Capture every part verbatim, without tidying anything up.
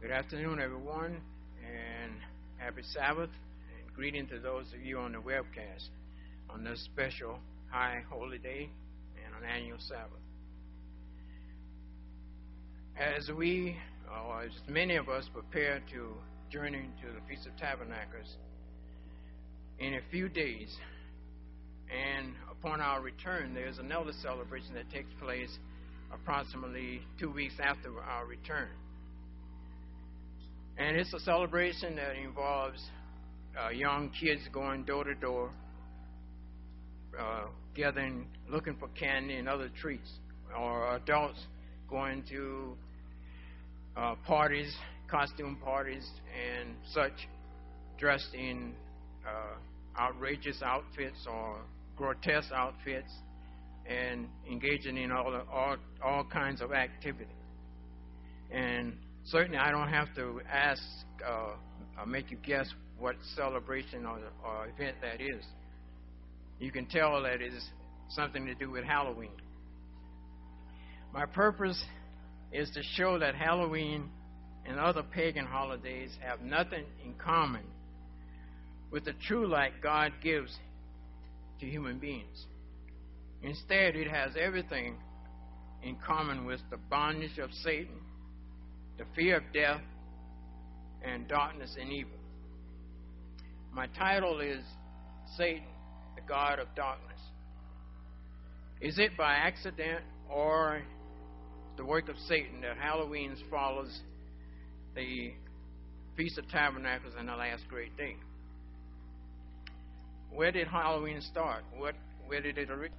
Good afternoon, everyone, and happy Sabbath, and greeting to those of you on the webcast on this special high holy day and an annual Sabbath. As we, or as many of us, prepare to journey to the Feast of Tabernacles in a few days, and upon our return, there's another celebration that takes place approximately two weeks after our return. And it's a celebration that involves uh, young kids going door to door, uh, gathering, looking for candy and other treats, or adults going to uh, parties, costume parties, and such, dressed in uh, outrageous outfits or grotesque outfits, and engaging in all all all kinds of activity. And certainly, I don't have to ask uh, or make you guess what celebration or, or event that is. You can tell that it is something to do with Halloween. My purpose is to show that Halloween and other pagan holidays have nothing in common with the true light God gives to human beings. Instead, it has everything in common with the bondage of Satan, the fear of death, and darkness and evil. My title is Satan, the God of Darkness. Is it by accident or the work of Satan that Halloween follows the Feast of Tabernacles and the last great day? Where did Halloween start? What, where did it originate?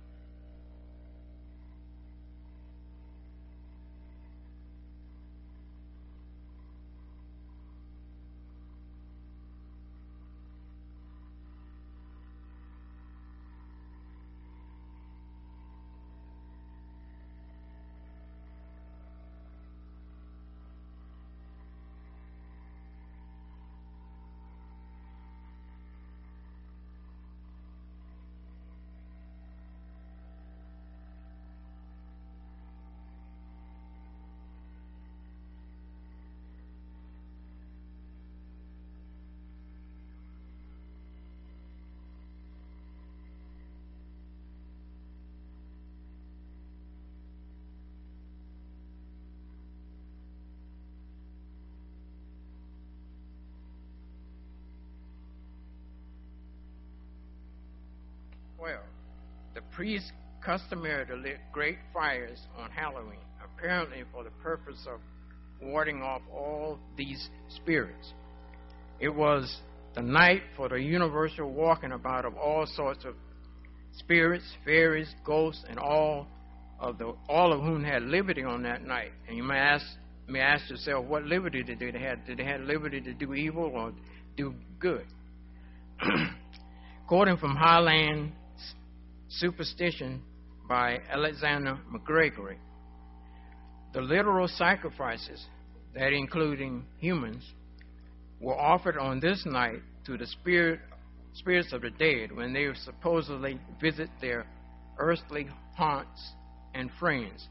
Well, the priests customarily lit great fires on Halloween, apparently for the purpose of warding off all these spirits. It was the night for the universal walking about of all sorts of spirits, fairies, ghosts, and all of the all of whom had liberty on that night. And you may ask may ask yourself, what liberty did they have? Did they have liberty to do evil or do good? Quoting from Highland Superstition by Alexander McGregory, the literal sacrifices, that including humans, were offered on this night to the spirit, spirits of the dead when they supposedly visit their earthly haunts and friends.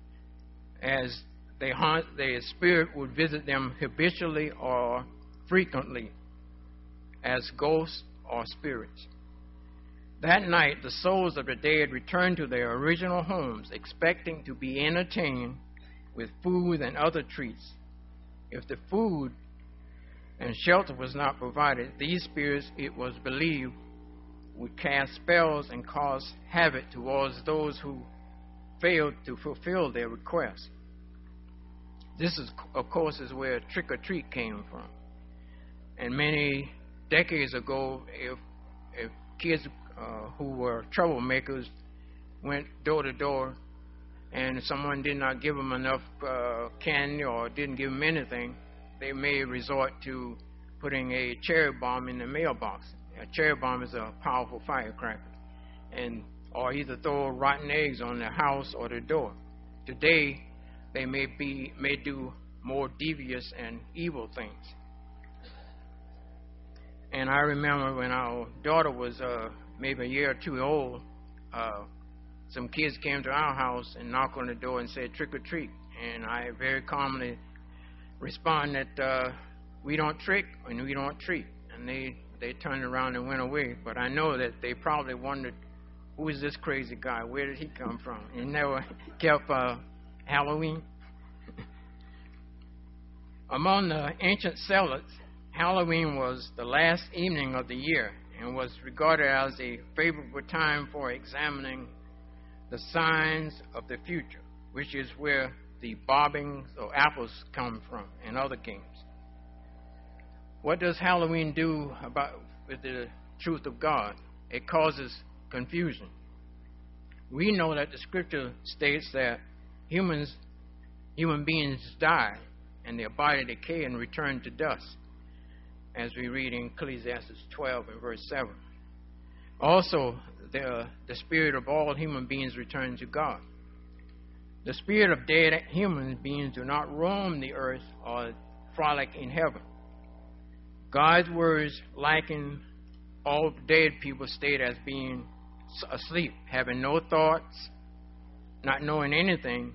As they haunt, their spirit would visit them habitually or frequently as ghosts or spirits. That night, the souls of the dead returned to their original homes, expecting to be entertained with food and other treats. If the food and shelter was not provided, these spirits, it was believed, would cast spells and cause havoc towards those who failed to fulfill their requests. This, is, of course, is where trick-or-treat came from. And many decades ago, if, if kids Uh, who were troublemakers went door to door, and someone did not give them enough uh, candy or didn't give them anything, they may resort to putting a cherry bomb in the mailbox. A cherry bomb is a powerful firecracker, and or either throw rotten eggs on the house or the door. Today, they may be may do more devious and evil things. And I remember when our daughter was uh, maybe a year or two old, uh, some kids came to our house and knocked on the door and said, "Trick or treat." And I very calmly respond that uh, we don't trick and we don't treat. And they, they turned around and went away. But I know that they probably wondered, who is this crazy guy? Where did he come from? He never kept uh, Halloween. Among the ancient Celts, Halloween was the last evening of the year and was regarded as a favorable time for examining the signs of the future, which is where the bobbings or apples come from and other games. What does Halloween do about with the truth of God? It causes confusion. We know that the scripture states that humans, human beings die and their body decay and return to dust, as we read in Ecclesiastes twelve and verse seven. Also, the, the spirit of all human beings returns to God. The spirit of dead human beings do not roam the earth or frolic in heaven. God's words liken all dead people state as being asleep, having no thoughts, not knowing anything,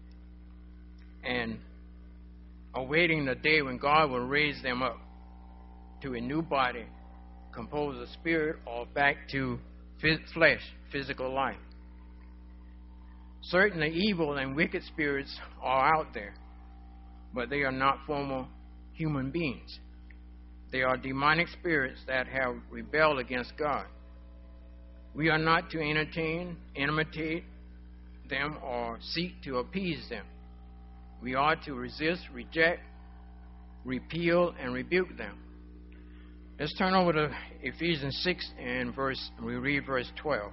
and awaiting the day when God will raise them up to a new body, composed of spirit, or back to flesh, physical life. Certainly evil and wicked spirits are out there, but they are not former human beings. They are demonic spirits that have rebelled against God. We are not to entertain, imitate them, or seek to appease them. We are to resist, reject, repeal, and rebuke them. Let's turn over to Ephesians six and verse, we read verse twelve.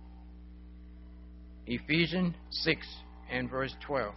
Ephesians six and verse twelve.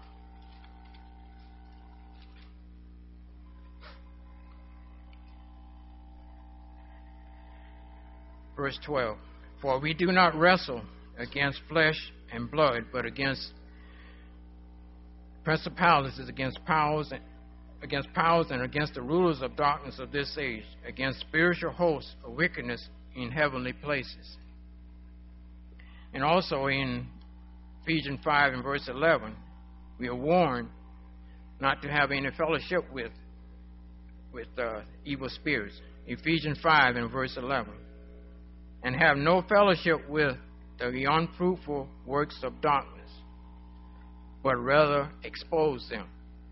Verse twelve. For we do not wrestle against flesh and blood, but against principalities, against powers, against powers, and against the rulers of darkness of this age, against spiritual hosts of wickedness in heavenly places. And also in Ephesians five and verse eleven, we are warned not to have any fellowship with with uh, evil spirits. Ephesians five and verse eleven. And have no fellowship with the unfruitful works of darkness, but rather expose them.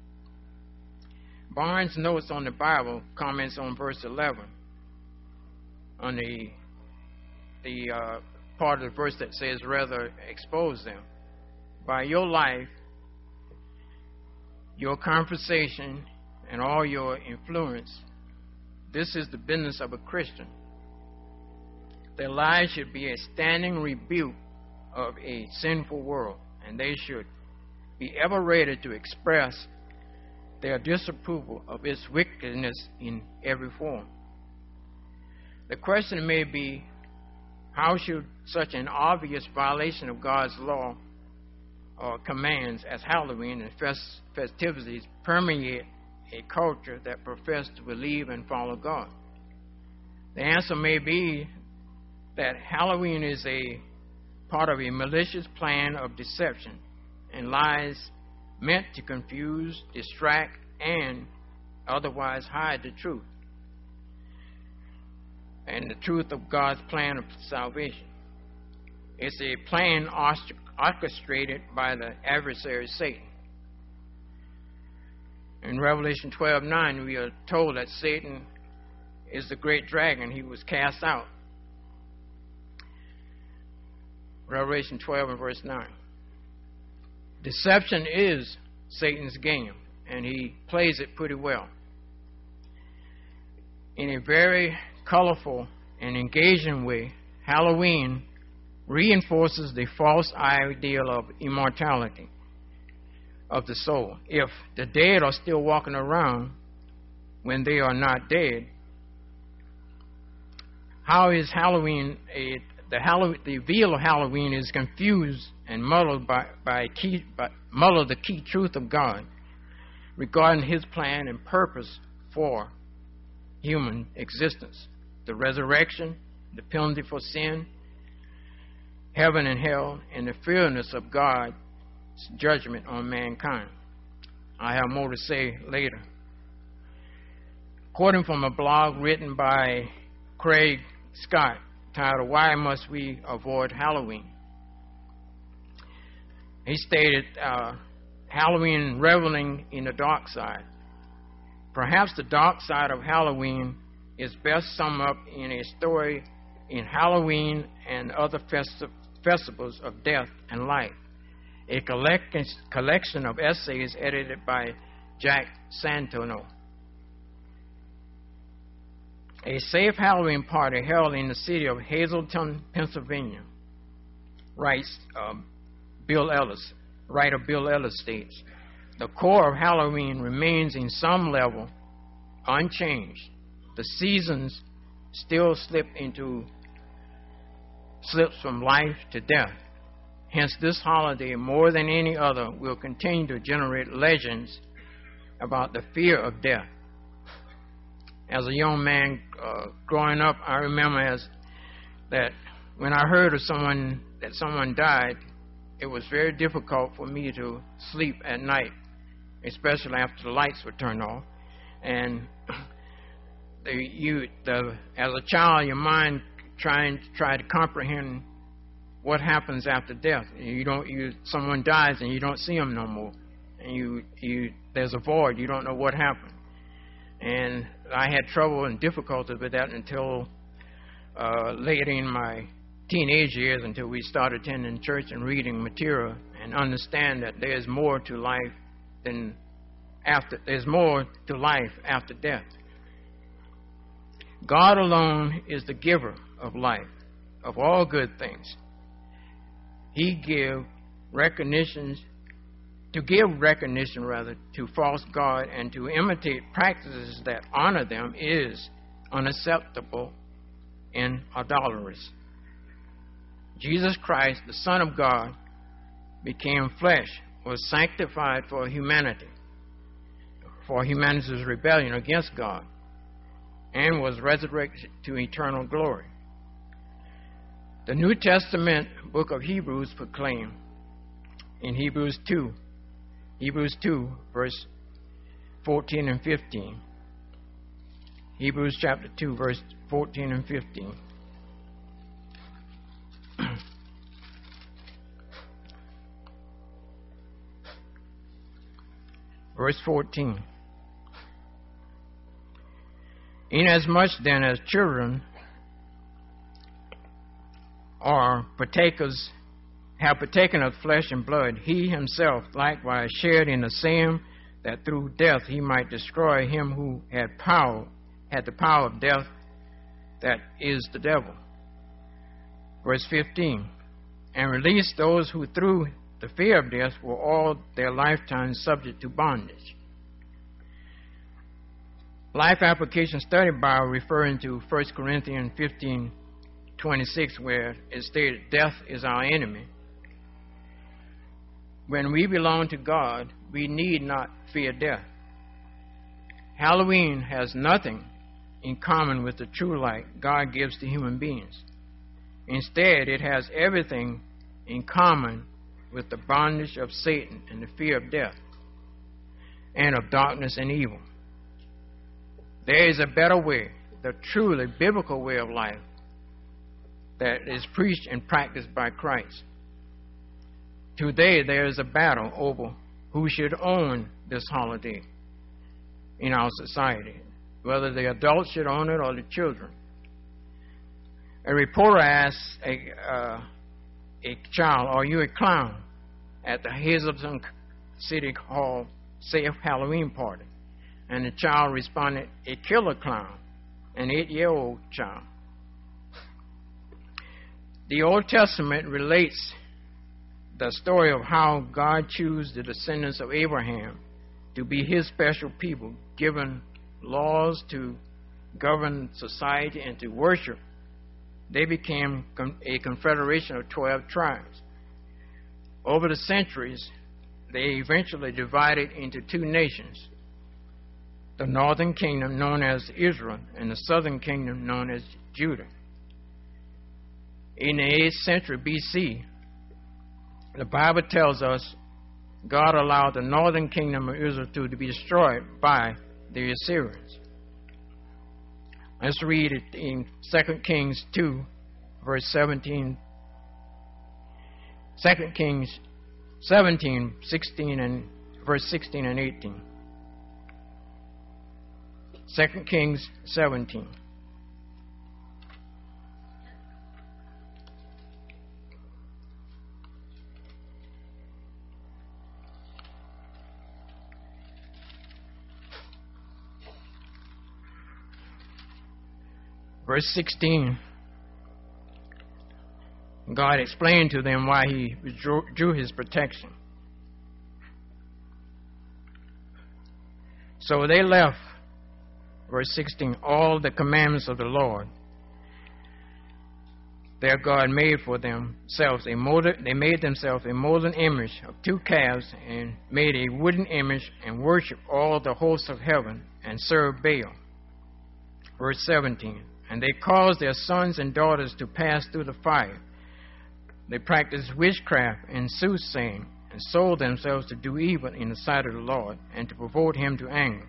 Barnes' notes on the Bible comments on verse eleven, on the the uh, part of the verse that says rather expose them. By your life, your conversation, and all your influence, this is the business of a Christian. Their lives should be a standing rebuke of a sinful world, and they should be ever ready to express their disapproval of its wickedness in every form. The question may be, how should such an obvious violation of God's law or commands as Halloween and fest- festivities permeate a culture that professes to believe and follow God? The answer may be that Halloween is a part of a malicious plan of deception and lies meant to confuse, distract, and otherwise hide the truth and the truth of God's plan of salvation. It's a plan orchestrated by the adversary Satan. In Revelation twelve nine, we are told that Satan is the great dragon. He was cast out. Revelation twelve and verse nine. Deception is Satan's game, and he plays it pretty well. In a very colorful and engaging way, Halloween reinforces the false ideal of immortality of the soul. If the dead are still walking around when they are not dead, how is Halloween a The, Halloween, the veil of Halloween is confused and muddled by, by, key, by muddled the key truth of God regarding His plan and purpose for human existence: the resurrection, the penalty for sin, heaven and hell, and the fearfulness of God's judgment on mankind. I have more to say later Quoting from a blog written by Craig Scott titled, "Why Must We Avoid Halloween?" He stated, uh, Halloween reveling in the dark side. Perhaps the dark side of Halloween is best summed up in a story in Halloween and Other Festi- Festivals of Death and Life, a collect- collection of essays edited by Jack Santino. A safe Halloween party held in the city of Hazleton, Pennsylvania, writes um, Bill Ellis. Writer Bill Ellis states, "The core of Halloween remains in some level unchanged. The seasons still slip into slips from life to death. Hence, this holiday, more than any other, will continue to generate legends about the fear of death." As a young man uh, growing up, I remember as that when I heard of someone that someone died, it was very difficult for me to sleep at night, especially after the lights were turned off. And the, you, the, as a child, your mind trying to try to comprehend what happens after death. You don't, you, someone dies and you don't see them no more, and you, you, there's a void. You don't know what happened. And I had trouble and difficulty with that until uh, later in my teenage years, until we started attending church and reading material and understand that there's more to life than after. There's more to life after death. God alone is the giver of life, of all good things. He give recognitions to give recognition rather to false God and to imitate practices that honor them is unacceptable and idolatrous. Jesus Christ, the Son of God, became flesh, was sanctified for humanity, for humanity's rebellion against God, and was resurrected to eternal glory. The New Testament book of Hebrews proclaimed in Hebrews two, Hebrews two, verse fourteen and fifteen. Hebrews chapter two, verse fourteen and fifteen. Verse fourteen. Inasmuch then as children are partakers, have partaken of flesh and blood, he himself likewise shared in the same, that through death he might destroy him who had power, had the power of death, that is the devil. Verse fifteen. And release those who through the fear of death were all their lifetime subject to bondage. Life Application Study Bible referring to First Corinthians fifteen twenty-six, where it stated, "Death is our enemy." When we belong to God, we need not fear death. Halloween has nothing in common with the true light God gives to human beings. Instead, it has everything in common with the bondage of Satan and the fear of death and of darkness and evil. There is a better way, the truly biblical way of life, that is preached and practiced by Christ. Today there is a battle over who should own this holiday in our society, whether the adults should own it or the children. A reporter asked a, uh, a child, "Are you a clown?" at the Hazleton City Hall Safe Halloween party. And the child responded, "A killer clown," an eight-year-old child. The Old Testament relates the story of how God chose the descendants of Abraham to be his special people, given laws to govern society and to worship. They became a confederation of twelve tribes. Over the centuries, they eventually divided into two nations, the northern kingdom known as Israel and the southern kingdom known as Judah. In the eighth century B C, the Bible tells us God allowed the northern kingdom of Israel to, to be destroyed by the Assyrians. Let's read it in Second Kings two, verse seventeen. Second Kings seventeen, sixteen, and verse sixteen and eighteen. Second Kings seventeen. Verse sixteen, God explained to them why he withdrew his protection. So they left, verse sixteen, all the commandments of the Lord their God made for themselves. A molten, they made themselves a molten image of two calves and made a wooden image and worshipped all the hosts of heaven and served Baal. Verse seventeen, and they caused their sons and daughters to pass through the fire. They practiced witchcraft and soothsaying, and sold themselves to do evil in the sight of the Lord, and to provoke him to anger.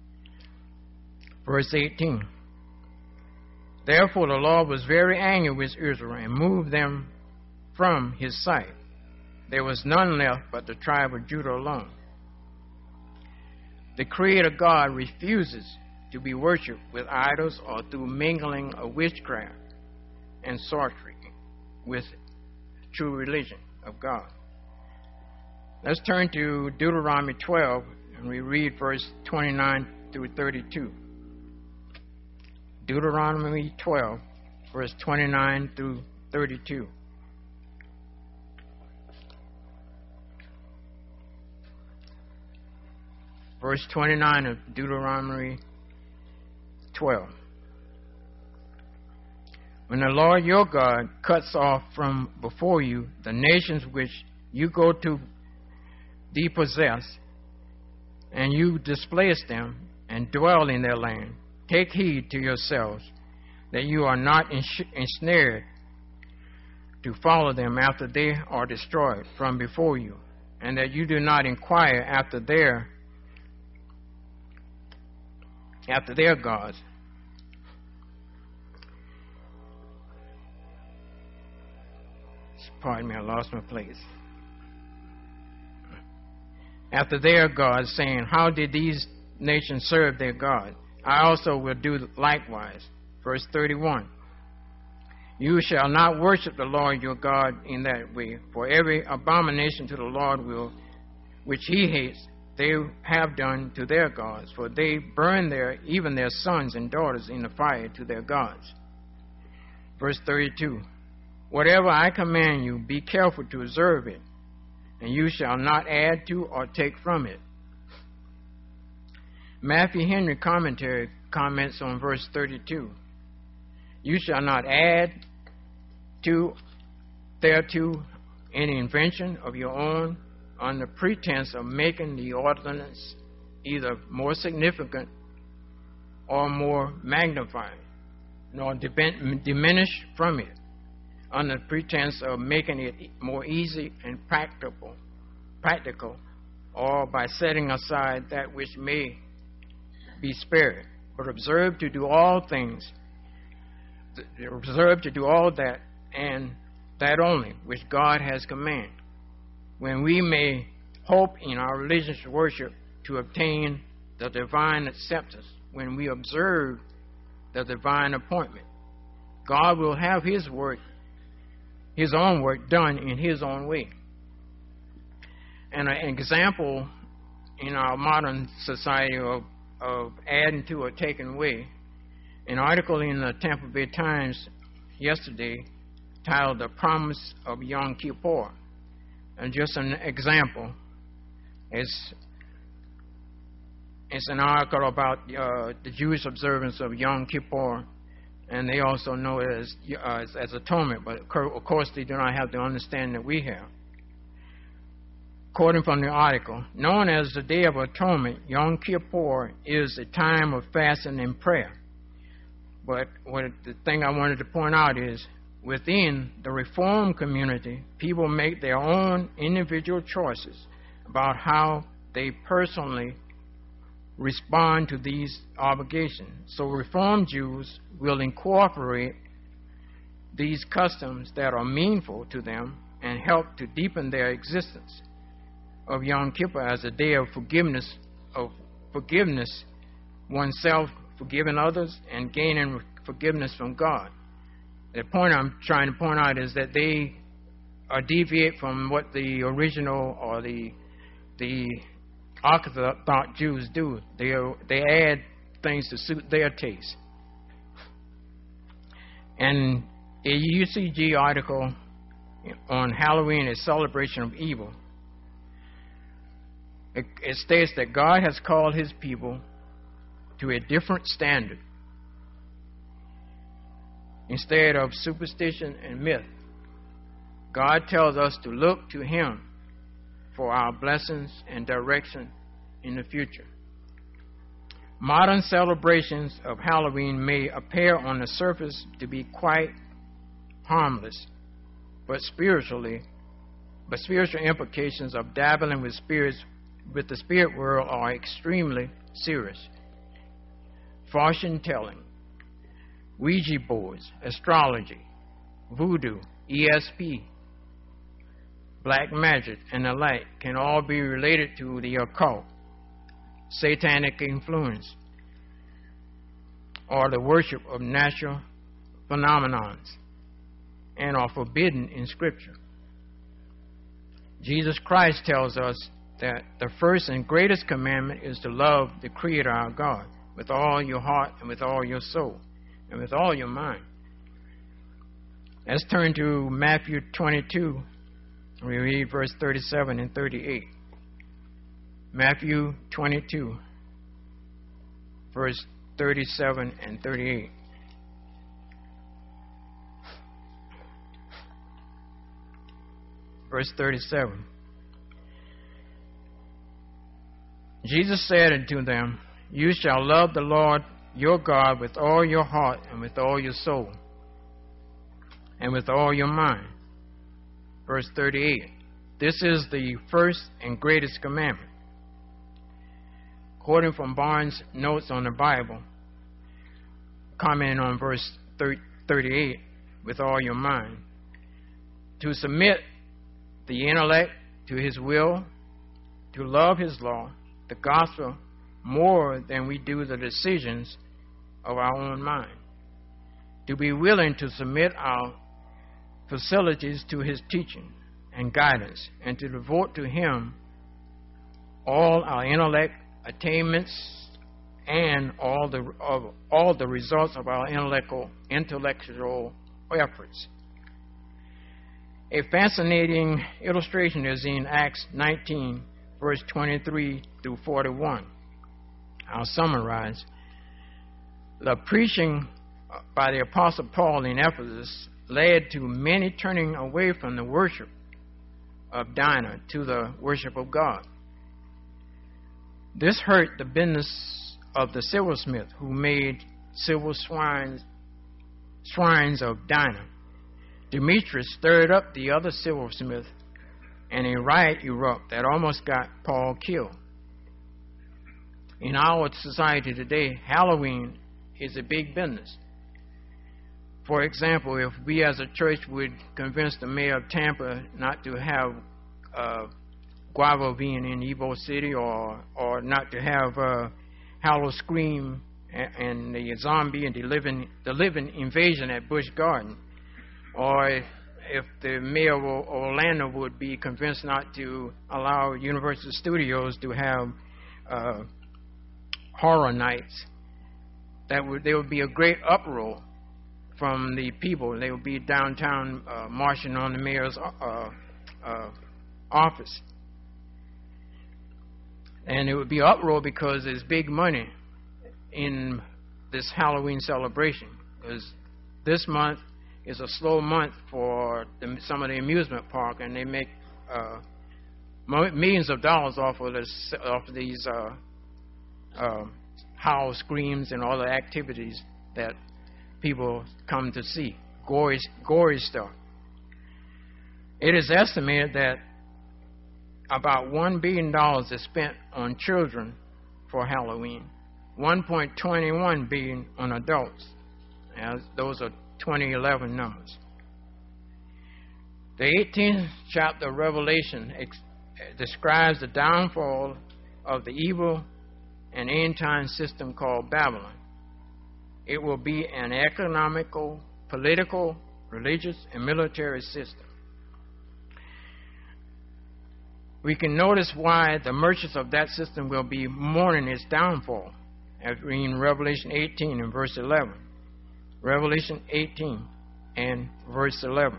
Verse eighteen, therefore the Lord was very angry with Israel, and moved them from his sight. There was none left but the tribe of Judah alone. The Creator God refuses to be worshipped with idols or through mingling of witchcraft and sorcery with true religion of God. Let's turn to Deuteronomy twelve, and we read verse twenty-nine through thirty-two. Deuteronomy twelve, verse twenty-nine through thirty-two. Verse twenty-nine of Deuteronomy twelve. When the Lord your God cuts off from before you the nations which you go to depossess, and you displace them and dwell in their land, take heed to yourselves that you are not ensnared to follow them after they are destroyed from before you, and that you do not inquire after their after their gods. Pardon me, I lost my place. After their gods, saying, how did these nations serve their God? I also will do likewise. Verse thirty-one. You shall not worship the Lord your God in that way, for every abomination to the Lord will, which he hates, they have done to their gods, for they burn their even their sons and daughters in the fire to their gods. Verse thirty-two. Whatever I command you, be careful to observe it, and you shall not add to or take from it. Matthew Henry commentary comments on verse thirty-two. You shall not add to thereto any invention of your own on the pretense of making the ordinance either more significant or more magnified, nor diminish from it on the pretense of making it more easy and practical, practical, or by setting aside that which may be spared, but observe to do all things, observe to do all that, and that only which God has commanded, when we may hope in our religious worship to obtain the divine acceptance. When we observe the divine appointment, God will have his work, his own work done in his own way. And an example in our modern society of, of adding to or taking away, an article in the Tampa Bay Times yesterday titled The Promise of Yom Kippur. And just an example, it's, it's an article about uh, the Jewish observance of Yom Kippur, and they also know it as, uh, as, as atonement, but of course they do not have the understanding that we have. Quoting from the article, known as the Day of Atonement, Yom Kippur is a time of fasting and prayer. But what the thing I wanted to point out is, within the Reformed community, people make their own individual choices about how they personally respond to these obligations. So Reformed Jews will incorporate these customs that are meaningful to them and help to deepen their existence of Yom Kippur as a day of forgiveness, of forgiveness oneself, forgiving others, and gaining forgiveness from God. The point I'm trying to point out is that they are deviate from what the original or the the Orthodox Jews do. They they add things to suit their taste. And a U C G article on Halloween, a celebration of evil, it, it states that God has called his people to a different standard. Instead of superstition and myth, God tells us to look to him for our blessings and direction in the future. Modern celebrations of Halloween may appear on the surface to be quite harmless, but spiritually, but spiritual implications of dabbling with spirits, with the spirit world, are extremely serious. Fortune telling, Ouija boards, astrology, voodoo, E S P, black magic, and the like can all be related to the occult, satanic influence, or the worship of natural phenomenons, and are forbidden in Scripture. Jesus Christ tells us that the first and greatest commandment is to love the Creator our God with all your heart and with all your soul and with all your mind. Let's turn to Matthew twenty-two. We read verse thirty-seven and thirty-eight. Matthew twenty-two, verse thirty-seven and thirty-eight. Verse thirty-seven. Jesus said unto them, You shall love the Lord your God with all your heart and with all your soul and with all your mind. Verse thirty-eight. This is the first and greatest commandment. Quoting from Barnes' Notes on the Bible, commenting on verse thirty-eight, with all your mind, to submit the intellect to his will, to love his law, the gospel, more than we do the decisions of our own mind, to be willing to submit our facilities to his teaching and guidance, and to devote to him all our intellect, attainments, and all the of all the results of our intellectual intellectual efforts. A fascinating illustration is in Acts nineteen, verse twenty-three through forty-one. I'll summarize. The preaching by the Apostle Paul in Ephesus led to many turning away from the worship of Dinah to the worship of God. This hurt the business of the silversmith who made silver shrines, shrines of Dinah. Demetrius stirred up the other silversmith, and a riot erupted that almost got Paul killed. In our society today, Halloween is a big business. For example, if we as a church would convince the mayor of Tampa not to have uh, Guava being in Evo City, or or not to have uh, Hallow Scream and, and the zombie and the living the living invasion at Busch Garden, or if, if the mayor of Orlando would be convinced not to allow Universal Studios to have uh, horror nights, that would there would be a great uproar from the people. They would be downtown uh, marching on the mayor's uh, uh, office. And it would be uproar because there's big money in this Halloween celebration. Because this month is a slow month for the, some of the amusement park, and they make uh, millions of dollars off of this, off of these uh, uh, howl screams and all the activities that people come to see, gory, gory stuff. It is estimated that about one billion dollars is spent on children for Halloween, one point two one billion on adults, as those are twenty eleven numbers. The eighteenth chapter of Revelation ex- describes the downfall of the evil and end-time system called Babylon. It will be an economical, political, religious, and military system. We can notice why the merchants of that system will be mourning its downfall, as we in Revelation eighteen and verse eleven. Revelation eighteen and verse eleven.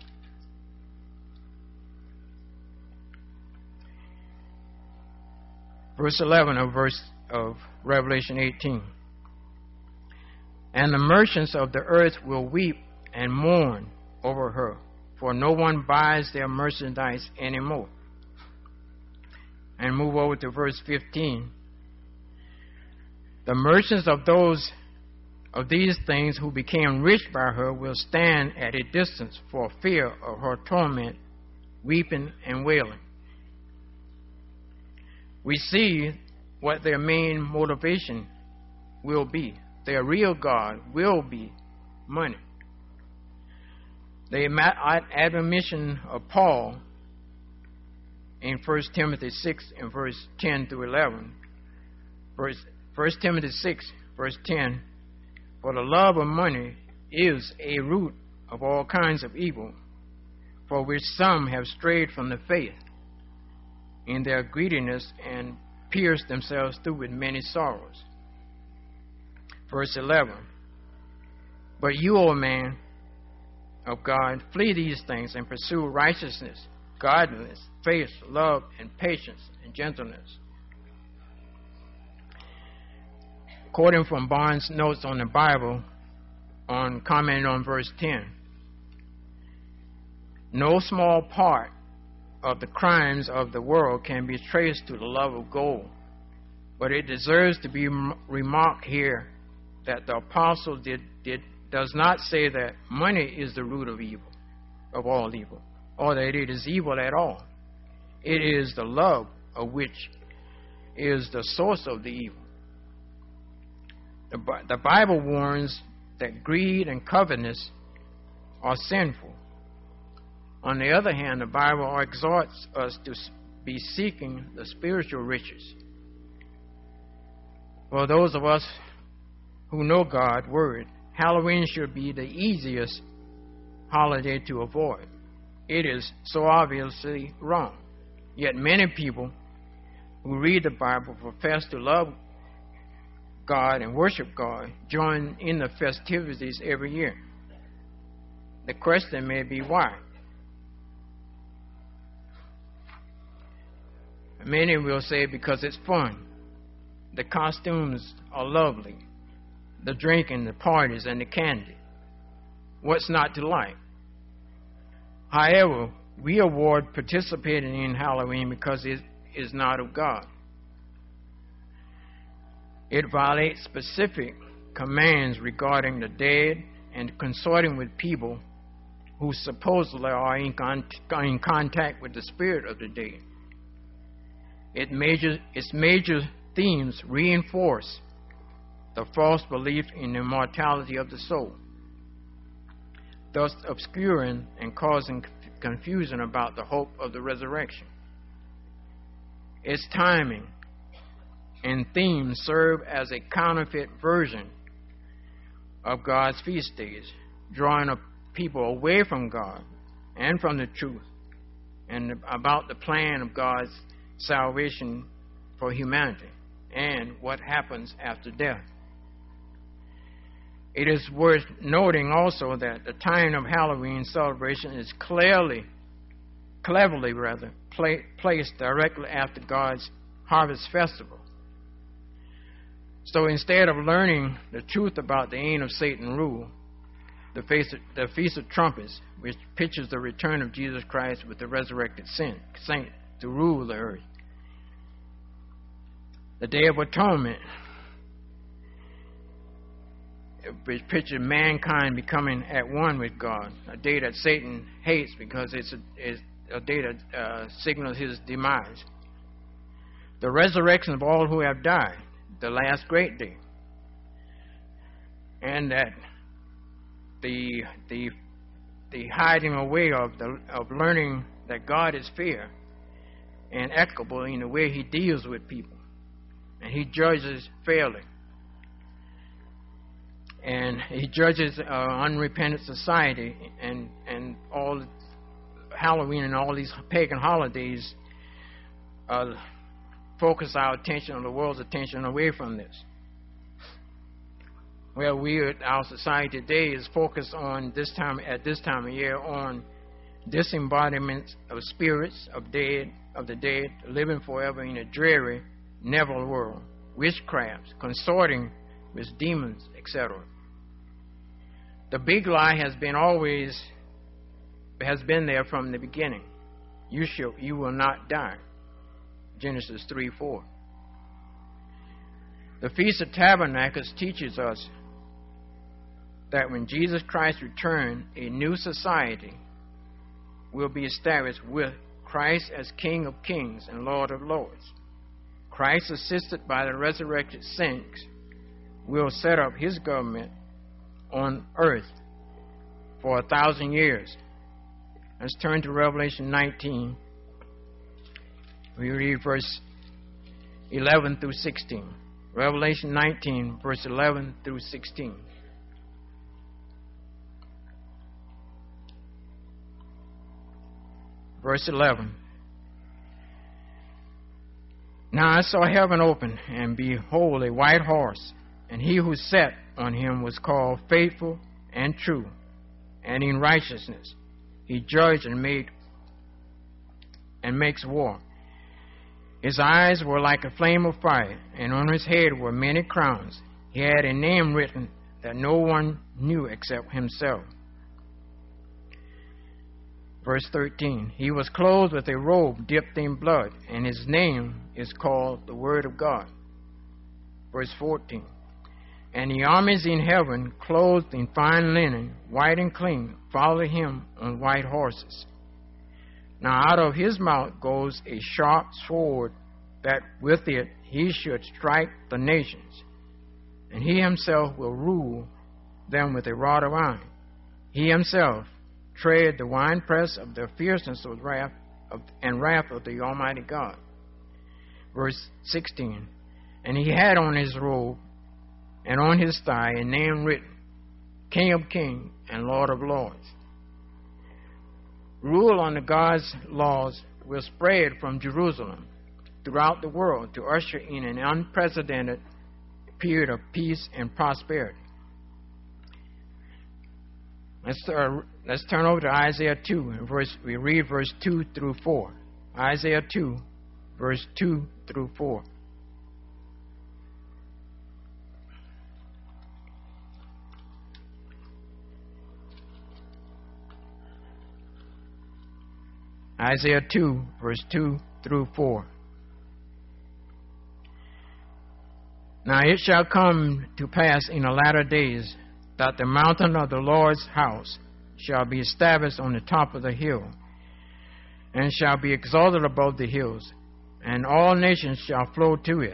Verse eleven of verse of Revelation eighteen. And the merchants of the earth will weep and mourn over her, for no one buys their merchandise anymore. And move over to verse fifteen. The merchants of those of these things who became rich by her will stand at a distance for fear of her torment, weeping and wailing. We see what their main motivation will be. Their real God will be money. The admonition of Paul in First Timothy six and verse ten through eleven. First Timothy six, verse ten. For the love of money is a root of all kinds of evil, for which some have strayed from the faith in their greediness and pierced themselves through with many sorrows. Verse eleven. But you, O man of God, flee these things and pursue righteousness, godliness, faith, love, and patience, and gentleness. Quoting from Barnes' Notes on the Bible, on commenting on verse ten. No small part of the crimes of the world can be traced to the love of gold, but it deserves to be remarked here that the apostle did, did does not say that money is the root of evil, of all evil, or that it is evil at all. It is the love of which is the source of the evil. The, the Bible warns that greed and covetousness are sinful. On the other hand, the Bible exhorts us to be seeking the spiritual riches. For those of us who know God's word, Halloween should be the easiest holiday to avoid. It is so obviously wrong. Yet many people who read the Bible profess to love God and worship God join in the festivities every year. The question may be why. Many will say because it's fun. The costumes are lovely. The drinking, the parties, and the candy. What's not to like? However, we award participating in Halloween because it is not of God. It violates specific commands regarding the dead and consorting with people who supposedly are in, con- in contact with the spirit of the dead. It major, its major themes reinforce the false belief in the immortality of the soul, thus obscuring and causing confusion about the hope of the resurrection. Its timing and themes serve as a counterfeit version of God's feast days, drawing people away from God and from the truth and about the plan of God's salvation for humanity and what happens after death. It is worth noting also that the time of Halloween celebration is clearly, cleverly rather, pla- placed directly after God's harvest festival. So instead of learning the truth about the end of Satan's rule, the, face of, the Feast of Trumpets, which pictures the return of Jesus Christ with the resurrected saint, saint to rule the earth. The Day of Atonement, which pictures mankind becoming at one with God, a day that Satan hates because it's a, it's a day that uh, signals his demise. the resurrection of all who have died, the last great day, and that the the the hiding away of the of learning that God is fair and equitable in the way He deals with people, and He judges fairly, and He judges uh, unrepentant society, and and all Halloween and all these pagan holidays uh, focus our attention, or the world's attention, away from this. Well, we, our society today is focused on this time, at this time of year, on disembodiments of spirits of dead, of the dead, living forever in a dreary, neville world, witchcrafts, consorting with demons, et cetera. The big lie has been always, has been there from the beginning. You shall, you will not die. Genesis three four. The Feast of Tabernacles teaches us that when Jesus Christ returns, a new society will be established with Christ as King of Kings and Lord of Lords. Christ, assisted by the resurrected saints, will set up His government on earth for a thousand years. Let's turn to Revelation nineteen. We read verse eleven through sixteen. Revelation nineteen, verse eleven through sixteen. Verse eleven. Now I saw heaven open, and behold, a white horse, and he who sat on him was called Faithful and True, and in righteousness he judged and made and makes war. His eyes were like a flame of fire, and on his head were many crowns. He had a name written that no one knew except himself. Verse thirteen, he was clothed with a robe dipped in blood, and his name is called the Word of God. Verse fourteen, and the armies in heaven, clothed in fine linen, white and clean, followed him on white horses. Now out of his mouth goes a sharp sword, that with it he should strike the nations, and he himself will rule them with a rod of iron. He himself tread the winepress of the fierceness of wrath of, and wrath of the Almighty God. Verse sixteen, and he had on his robe and on his thigh a name written, King of Kings and Lord of Lords. Rule under God's laws will spread from Jerusalem throughout the world to usher in an unprecedented period of peace and prosperity. Let's, uh, let's turn over to Isaiah two. Verse, we read verse two through four. Isaiah two, verse two through four. Isaiah two, verse two through four. Now it shall come to pass in the latter days that the mountain of the Lord's house shall be established on the top of the hill, and shall be exalted above the hills, and all nations shall flow to it.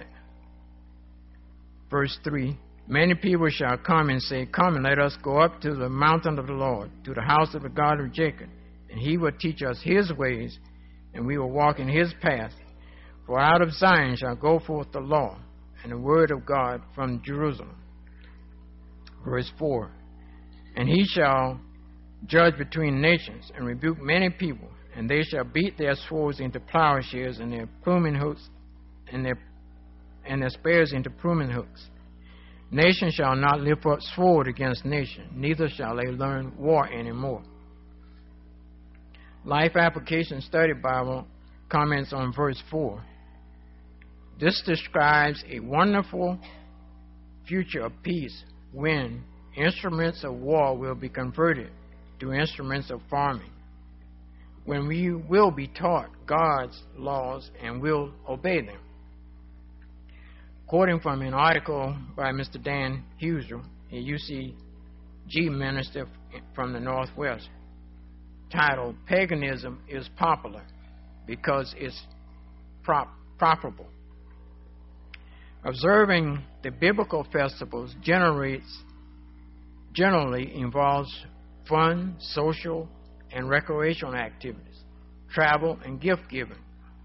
Verse three, many people shall come and say, come and let us go up to the mountain of the Lord, to the house of the God of Jacob, and he will teach us his ways, and we will walk in his path. For out of Zion shall go forth the law, and the word of God from Jerusalem. Verse four, and he shall judge between nations, and rebuke many people, and they shall beat their swords into plowshares, and their pruning hooks, and their and their spears into pruning hooks. Nation shall not lift up sword against nation, neither shall they learn war anymore. Life Application Study Bible comments on verse four. This describes a wonderful future of peace when instruments of war will be converted to instruments of farming, when we will be taught God's laws and will obey them. Quoting from an article by Mister Dan Huser, a U C G minister from the Northwest, titled, Paganism is Popular Because It's prop- Profitable. Observing the biblical festivals generates generally involves fun, social, and recreational activities, travel, and gift giving.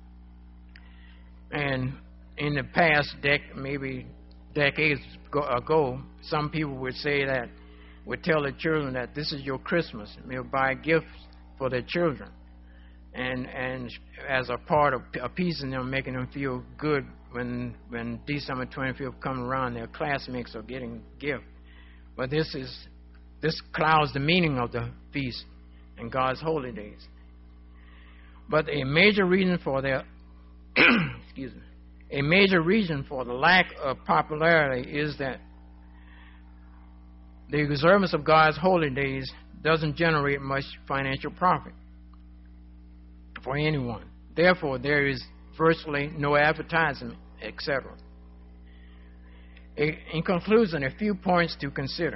And in the past, dec- maybe decades ago, some people would say that, would tell their children that this is your Christmas, and they'll buy gifts for their children, and and as a part of appeasing them, making them feel good when when December twenty-fifth comes around, their classmates are getting gifts. But this is this clouds the meaning of the feast and God's holy days. But a major reason for their excuse me, a major reason for the lack of popularity is that the observance of God's holy days doesn't generate much financial profit for anyone. Therefore, there is virtually no advertising, et cetera. In conclusion, a few points to consider.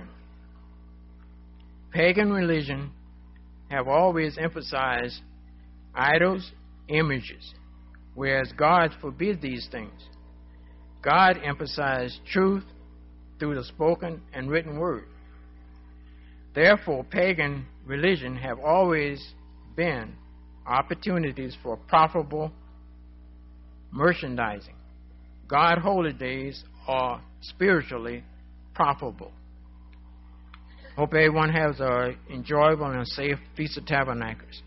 Pagan religion have always emphasized idols, images, whereas God forbids these things. God emphasized truth through the spoken and written word. Therefore, pagan religion have always been opportunities for profitable merchandising. God holy days are spiritually profitable. Hope everyone has an enjoyable and safe Feast of Tabernacles.